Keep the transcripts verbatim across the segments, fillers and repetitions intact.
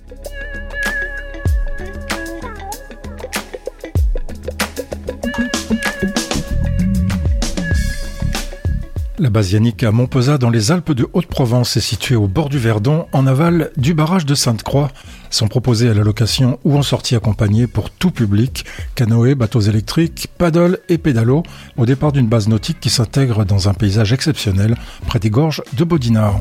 La base Yannick à Montpezat dans les Alpes de Haute-Provence est située au bord du Verdon, en aval du barrage de Sainte-Croix. Sont proposés à la location ou en sortie accompagnée pour tout public, canoë, bateaux électriques, paddle et pédalo, au départ d'une base nautique qui s'intègre dans un paysage exceptionnel près des gorges de Baudinard.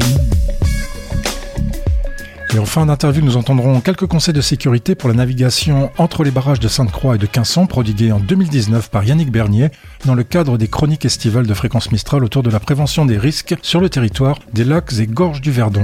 Et en fin d'interview, nous entendrons quelques conseils de sécurité pour la navigation entre les barrages de Sainte-Croix et de Quinçon, prodigués en deux mille dix-neuf par Yannick Bernier, dans le cadre des chroniques estivales de Fréquence Mistral autour de la prévention des risques sur le territoire des lacs et gorges du Verdon.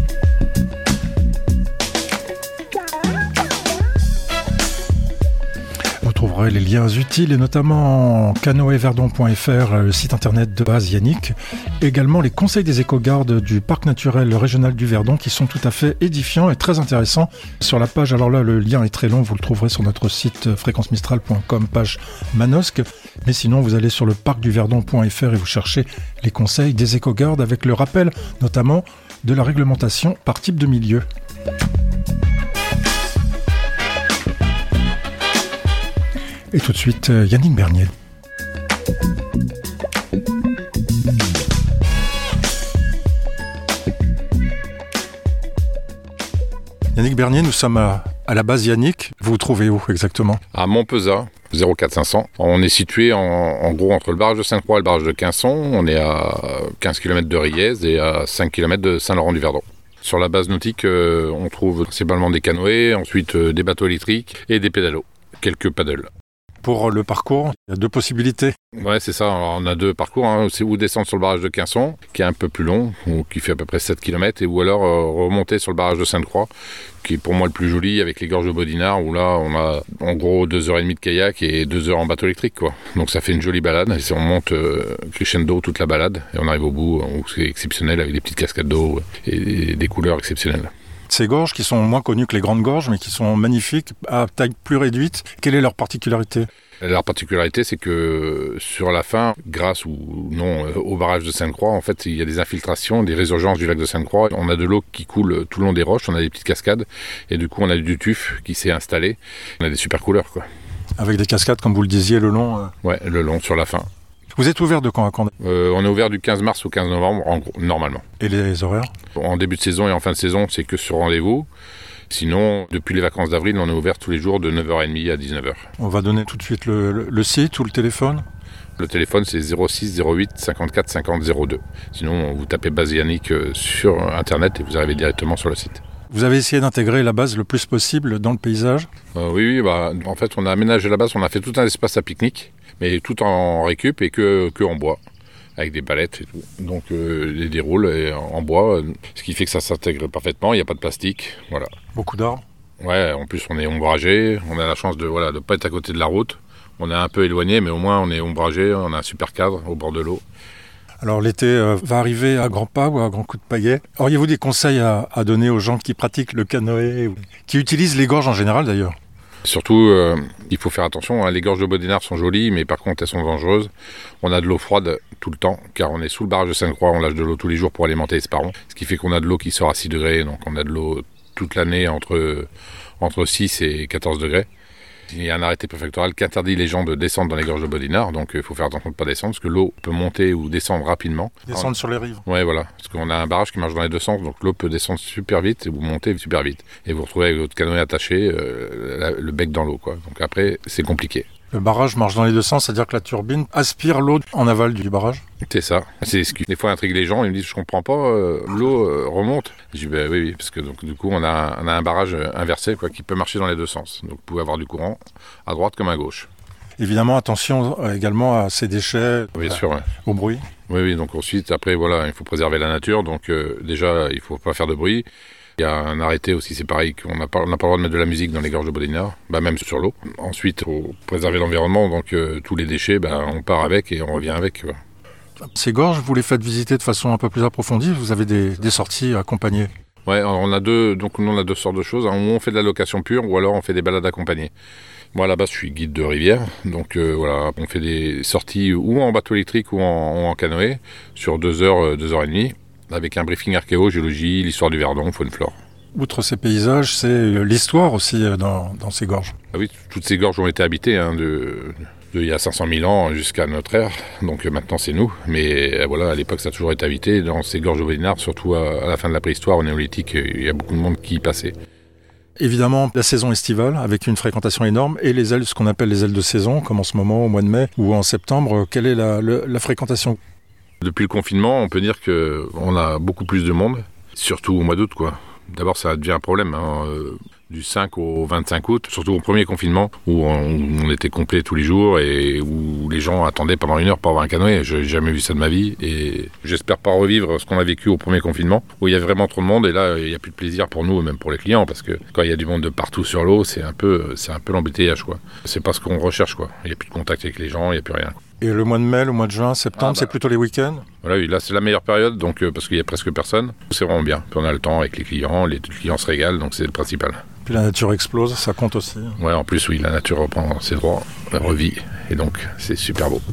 Vous trouverez les liens utiles et notamment canoëverdon point f r, le site internet de base Yannick. Également les conseils des éco-gardes du parc naturel régional du Verdon qui sont tout à fait édifiants et très intéressants sur la page. Alors là, le lien est très long, vous le trouverez sur notre site fréquence mistral point com, page Manosque. Mais sinon, vous allez sur le parc du verdon point f r et vous cherchez les conseils des éco-gardes avec le rappel notamment de la réglementation par type de milieu. Et tout de suite, Yannick Bernier. Yannick Bernier, nous sommes à, à la base Yannick. Vous vous trouvez où exactement ? À Montpezat, zéro quatre cinq cents. On est situé en, en gros entre le barrage de Sainte-Croix et le barrage de Quinçon. On est à quinze kilomètres de Riez et à cinq kilomètres de Saint-Laurent-du-Verdon. Sur la base nautique, euh, on trouve principalement des canoës, ensuite euh, des bateaux électriques et des pédalos, quelques paddles. Pour le parcours, il y a deux possibilités. Ouais, c'est ça. Alors, on a deux parcours. Hein. C'est ou descendre sur le barrage de Quinçon, qui est un peu plus long, ou qui fait à peu près sept kilomètres, et ou alors euh, remonter sur le barrage de Sainte-Croix, qui est pour moi le plus joli, avec les gorges de Baudinard, où là, on a en gros deux heures et demie de kayak et deux heures en bateau électrique, quoi. Donc ça fait une jolie balade. Et on monte euh, crescendo toute la balade, et on arrive au bout, où c'est exceptionnel, avec des petites cascades d'eau et des couleurs exceptionnelles. Ces gorges qui sont moins connues que les grandes gorges, mais qui sont magnifiques, à taille plus réduite, quelle est leur particularité ? Leur particularité, c'est que sur la fin, grâce ou non au barrage de Sainte-Croix, en fait, il y a des infiltrations, des résurgences du lac de Sainte-Croix. On a de l'eau qui coule tout le long des roches, on a des petites cascades, et du coup, on a du tuf qui s'est installé. On a des super couleurs, quoi. Avec des cascades, comme vous le disiez, le long euh... Ouais, le long, sur la fin. Vous êtes ouvert de quand à quand ? euh, On est ouvert du quinze mars au quinze novembre, en gros, normalement. Et les horaires ? En début de saison et en fin de saison, c'est que sur rendez-vous. Sinon, depuis les vacances d'avril, on est ouvert tous les jours de neuf heures trente à dix-neuf heures. On va donner tout de suite le, le, le site ou le téléphone ? Le téléphone, c'est zéro six zéro huit cinquante-quatre cinquante zéro deux. Sinon, vous tapez base Yannick sur Internet et vous arrivez directement sur le site. Vous avez essayé d'intégrer la base le plus possible dans le paysage ? euh, Oui, oui bah, en fait, on a aménagé la base, on a fait tout un espace à pique-nique, mais tout en récup et que, que en bois, avec des palettes et tout. Donc, euh, des roules et en bois, ce qui fait que ça s'intègre parfaitement, il n'y a pas de plastique, voilà. Beaucoup d'arbres ? Ouais, en plus, on est ombragé, on a la chance de voilà, de pas être à côté de la route. On est un peu éloigné, mais au moins, on est ombragé, on a un super cadre au bord de l'eau. Alors l'été euh, va arriver à grands pas ou à grands coups de paillet. Auriez-vous des conseils à, à donner aux gens qui pratiquent le canoë, ou qui utilisent les gorges en général d'ailleurs ? Surtout, euh, il faut faire attention, hein. Les gorges de Baudinard sont jolies, mais par contre elles sont dangereuses. On a de l'eau froide tout le temps, car on est sous le barrage de Sainte-Croix, on lâche de l'eau tous les jours pour alimenter les sparons. Ce qui fait qu'on a de l'eau qui sort à six degrés, donc on a de l'eau toute l'année entre, entre six et quatorze degrés. Il y a un arrêté préfectoral qui interdit les gens de descendre dans les gorges de Baudinard, donc il faut faire attention de ne pas descendre, parce que l'eau peut monter ou descendre rapidement. Descendre Alors, sur les rives. Ouais, voilà, parce qu'on a un barrage qui marche dans les deux sens, donc l'eau peut descendre super vite et vous montez super vite. Et vous vous retrouvez avec votre canoë attaché, euh, la, le bec dans l'eau, quoi. Donc après, c'est compliqué. Le barrage marche dans les deux sens, c'est-à-dire que la turbine aspire l'eau en aval du barrage ? C'est ça. C'est ce qui des fois intrigue les gens. Ils me disent, je comprends pas, euh, l'eau euh, remonte. Je dis, ben bah, oui, oui, parce que donc, du coup, on a, on a un barrage inversé, quoi, qui peut marcher dans les deux sens. Donc vous pouvez avoir du courant à droite comme à gauche. Évidemment, attention également à ces déchets, Bien à, sûr, ouais. au bruit. Oui, oui, donc ensuite, après, voilà, il faut préserver la nature. Donc euh, déjà, il faut pas faire de bruit. Il y a un arrêté aussi, c'est pareil, qu'on n'a pas, on n'a pas le droit de mettre de la musique dans les gorges de Baudinard, bah même sur l'eau. Ensuite, il faut préserver l'environnement, donc euh, tous les déchets, bah, on part avec et on revient avec. Quoi. Ces gorges, vous les faites visiter de façon un peu plus approfondie, vous avez des, des sorties accompagnées ? Ouais, on a deux, donc nous on a deux sortes de choses, hein. On fait de la location pure ou alors on fait des balades accompagnées. Moi à la base je suis guide de rivière, donc euh, voilà, on fait des sorties ou en bateau électrique ou en, ou en canoë sur deux heures, deux heures et demie. Avec un briefing archéo, géologie, l'histoire du Verdon, faune, flore. outre ces paysages, c'est l'histoire aussi dans, dans ces gorges. Ah oui, toutes ces gorges ont été habitées hein, de, de il y a cinq cent mille ans jusqu'à notre ère, donc maintenant c'est nous. Mais voilà, à l'époque ça a toujours été habité. Dans ces gorges de Bodinard, surtout à, à la fin de la préhistoire, au néolithique, il y a beaucoup de monde qui y passait. Évidemment, la saison estivale, avec une fréquentation énorme, et les ailes, ce qu'on appelle les ailes de saison, comme en ce moment, au mois de mai ou en septembre, quelle est la, le, la fréquentation ? Depuis le confinement, on peut dire qu'on a beaucoup plus de monde, surtout au mois d'août, quoi. D'abord, ça devient un problème, hein, euh, du cinq au vingt-cinq août, surtout au premier confinement, où on, on était complet tous les jours et où les gens attendaient pendant une heure pour avoir un canoë. Je n'ai jamais vu ça de ma vie et j'espère pas revivre ce qu'on a vécu au premier confinement, où il y a vraiment trop de monde et là, il n'y a plus de plaisir pour nous et même pour les clients, parce que quand il y a du monde de partout sur l'eau, c'est un peu, c'est un peu l'embouteillage, quoi. C'est pas ce qu'on recherche, quoi. Il n'y a plus de contact avec les gens, il n'y a plus rien. Et le mois de mai, le mois de juin, septembre, ah bah, c'est plutôt les week-ends ? Voilà, oui, là c'est la meilleure période, donc, euh, parce qu'il n'y a presque personne. C'est vraiment bien. Puis on a le temps avec les clients, les clients se régalent, donc c'est le principal. Puis la nature explose, ça compte aussi. Ouais, en plus, oui, la nature reprend ses droits, revit, et donc c'est super beau.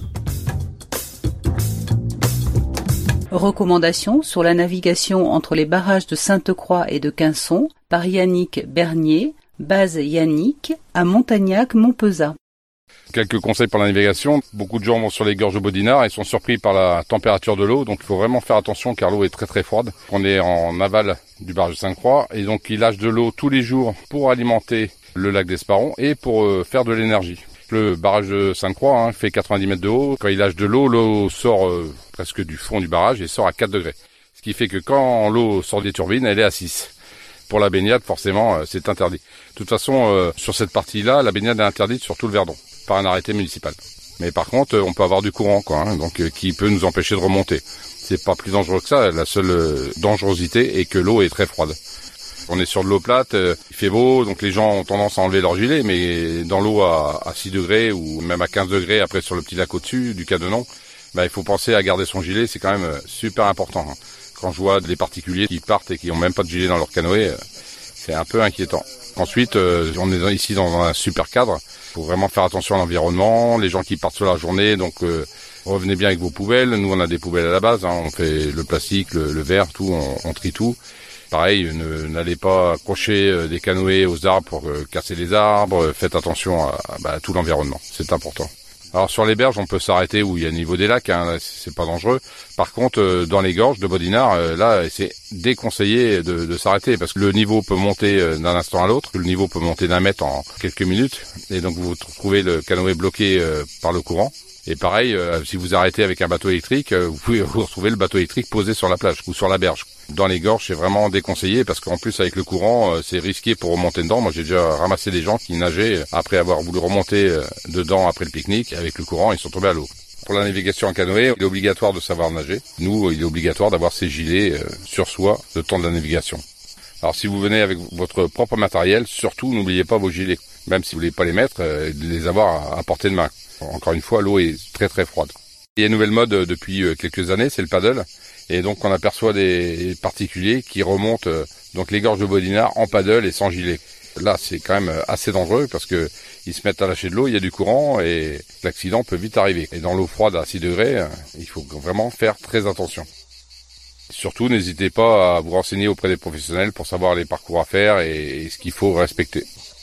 Recommandations sur la navigation entre les barrages de Sainte-Croix et de Quinçon par Yannick Bernier, base Yannick, à Montagnac-Montpezat. Quelques conseils pour la navigation. Beaucoup de gens vont sur les gorges de Bodinard et sont surpris par la température de l'eau. Donc il faut vraiment faire attention car l'eau est très très froide. On est en aval du barrage de Sainte-Croix et donc il lâche de l'eau tous les jours pour alimenter le lac d'Esparon et pour euh, faire de l'énergie. Le barrage de Sainte-Croix hein, fait quatre-vingt-dix mètres de haut. Quand il lâche de l'eau, l'eau sort euh, presque du fond du barrage et sort à quatre degrés. Ce qui fait que quand l'eau sort des turbines, elle est à six. Pour la baignade, forcément, euh, c'est interdit. De toute façon, euh, sur cette partie-là, la baignade est interdite sur tout le Verdon, par un arrêté municipal. Mais par contre, on peut avoir du courant, quoi, hein, donc euh, qui peut nous empêcher de remonter. C'est pas plus dangereux que ça. La seule euh, dangerosité est que l'eau est très froide. On est sur de l'eau plate, euh, il fait beau, donc les gens ont tendance à enlever leur gilet, mais dans l'eau à, à six degrés ou même à quinze degrés, après sur le petit lac au-dessus du Cadenon, bah, il faut penser à garder son gilet, c'est quand même euh, super important. Hein. Quand je vois des particuliers qui partent et qui n'ont même pas de gilet dans leur canoë, euh, c'est un peu inquiétant. Ensuite, euh, on est ici dans un super cadre. Il faut vraiment faire attention à l'environnement. Les gens qui partent sur la journée, donc euh, revenez bien avec vos poubelles. Nous, on a des poubelles à la base. Hein. On fait le plastique, le, le verre, tout. On, on trie tout. Pareil, ne, n'allez pas accrocher des canoës aux arbres pour euh, casser les arbres. Faites attention à, bah, à tout l'environnement. C'est important. Alors sur les berges, on peut s'arrêter où il y a le niveau des lacs, hein, c'est pas dangereux. Par contre, euh, dans les gorges de Bodinard, euh, là, c'est déconseillé de, de s'arrêter parce que le niveau peut monter euh, d'un instant à l'autre. Le niveau peut monter d'un mètre en quelques minutes, et donc vous trouvez le canoë bloqué euh, par le courant. Et pareil, euh, si vous arrêtez avec un bateau électrique, euh, vous pouvez vous retrouver le bateau électrique posé sur la plage ou sur la berge. Dans les gorges, c'est vraiment déconseillé parce qu'en plus, avec le courant, euh, c'est risqué pour remonter dedans. Moi, j'ai déjà ramassé des gens qui nageaient après avoir voulu remonter euh, dedans après le pique-nique. Avec le courant, ils sont tombés à l'eau. Pour la navigation en canoë, il est obligatoire de savoir nager. Nous, il est obligatoire d'avoir ses gilets euh, sur soi le temps de la navigation. Alors, si vous venez avec votre propre matériel, surtout, n'oubliez pas vos gilets. Même si vous voulez pas les mettre, euh, de les avoir à, à portée de main. Encore une fois, l'eau est très très froide. Il y a une nouvelle mode depuis quelques années, c'est le paddle. Et donc on aperçoit des particuliers qui remontent donc les gorges de Bodinard en paddle et sans gilet. Là, c'est quand même assez dangereux parce que ils se mettent à lâcher de l'eau, il y a du courant et l'accident peut vite arriver. Et dans l'eau froide à six degrés, il faut vraiment faire très attention. Surtout, n'hésitez pas à vous renseigner auprès des professionnels pour savoir les parcours à faire et ce qu'il faut respecter.